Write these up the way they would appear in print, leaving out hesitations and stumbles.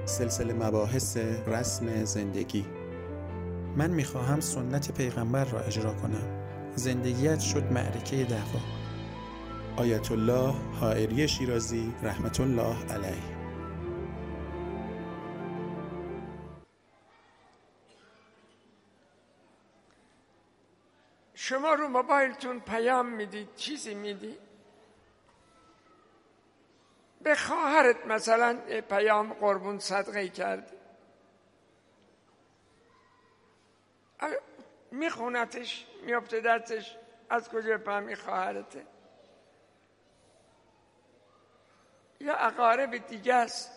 سلسله مباحث رسم زندگی. من میخواهم سنت پیغمبر را اجرا کنم. زندگیت شد معرکه دعوا. آیت الله حائری شیرازی رحمت الله علیه. شما رو موبایلتون پیام میدید، چیزی میدید به خواهرت، مثلا پیام قربون صدقه کردی، میخونتش، میفته دستش، از کجا بفهمی خواهرته؟ یا اقارب دیگه است.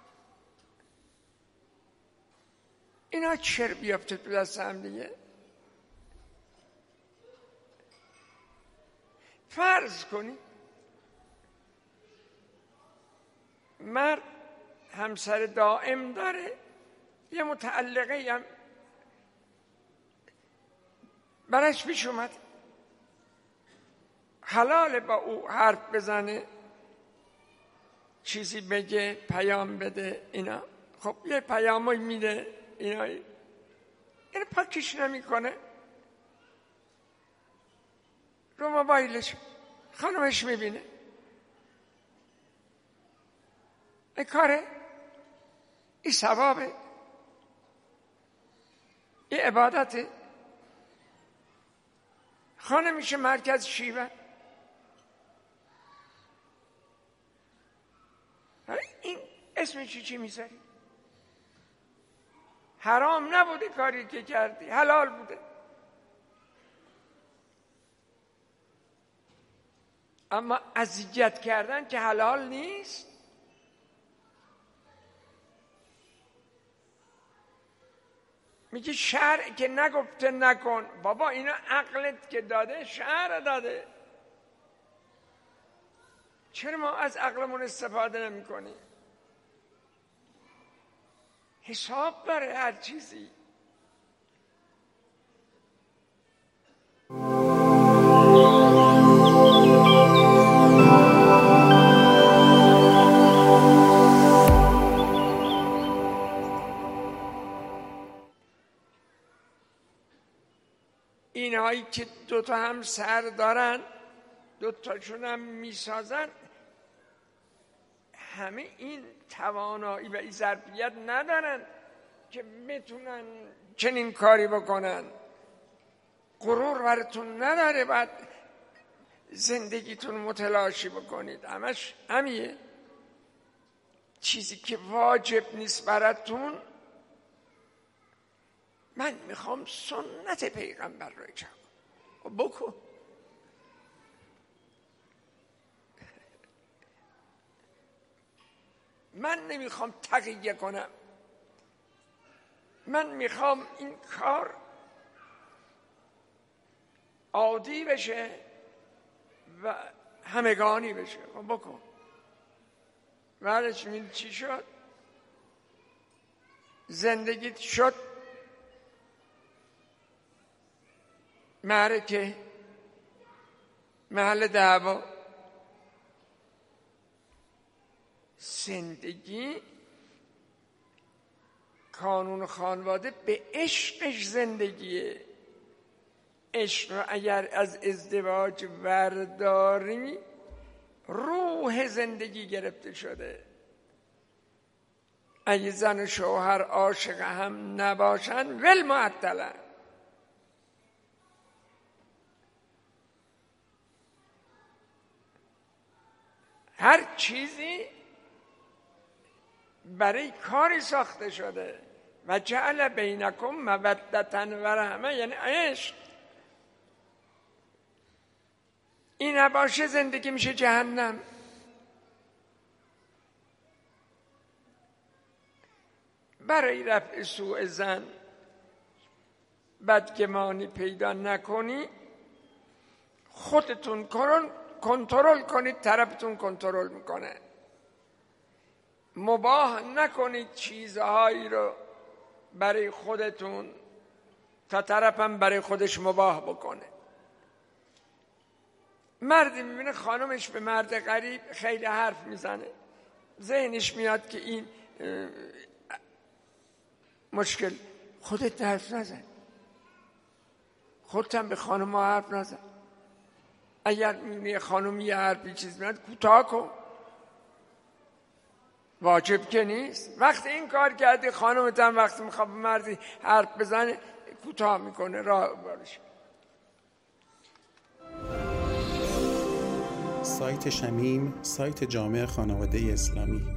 اینا چرا بیفته تو دست هم دیگه؟ فرض کنی مرد همسر دائم داره، یه متعلقه هم برش پیش اومد، حلاله با او حرف بزنه، چیزی بگه، پیام بده، اینا. خب یه پیامایی میده، اینا این پاکش نمیکنه، رو موبایلش خانمش میبینه، این کاره، این ثوابه، این عبادته. خانمش مرکز شیوه، این اسمش چی میذاری؟ حرام نبوده کاری که کردی، حلال بوده. اما اذیت کردن که حلال نیست. میگه شرع که نگفته نکن، بابا اینا عقلت که داده، شرع داده. چرا ما از عقلمون استفاده نمی کنیم؟ حساب داره هر چیزی. اینهایی که دوتا هم سر دارن، دوتاشون هم میسازن، همه این توانایی و این ظرفیت ندارن که بتونن چنین کاری بکنن. غرور براتون نداره بعد زندگیتون متلاشی بکنید. همش همیه. چیزی که واجب نیست براتون، من میخوام سنت پیغمبر رو اجرا کنم. بکن. من نمیخوام تقیه کنم، من میخوام این کار عادی بشه و همگانی بشه. بکن. بعدش میدید چی شد؟ زندگیت شد معرکه، محل دعوا. زندگی قانون خانواده به عشقش زندگیه. عشق رو اگر از ازدواج ورداری، روح زندگی گرفته شده. اگه زن و شوهر عاشق هم نباشن، ول معطلن. هر چیزی برای کاری ساخته شده. و جعل بینکم مودة و رحمه، یعنی عشق. این نباشه زندگی میشه جهنم. برای رفع سوء ظن، بدگمانی پیدا نکنی، خودتون کنترل کنید، طرفتون کنترل میکنه. مباح نکنید چیزهایی رو برای خودتون تا طرفم برای خودش مباح بکنه. مردی میبینه خانمش به مرد غریب خیلی حرف میزنه، ذهنش میاد که این مشکل خودت حرف نزن، خودت هم به خانم ها حرف نزن. اگر میبینی خانم یه حرفی چیز میاد کوتاه کن، واجب که نیست. وقتی این کار کردی خانمت هم وقتی میخواد مردی حرف بزنه کوتاه میکنه، راه بارش. سایت شمیم، سایت جامع خانواده اسلامی.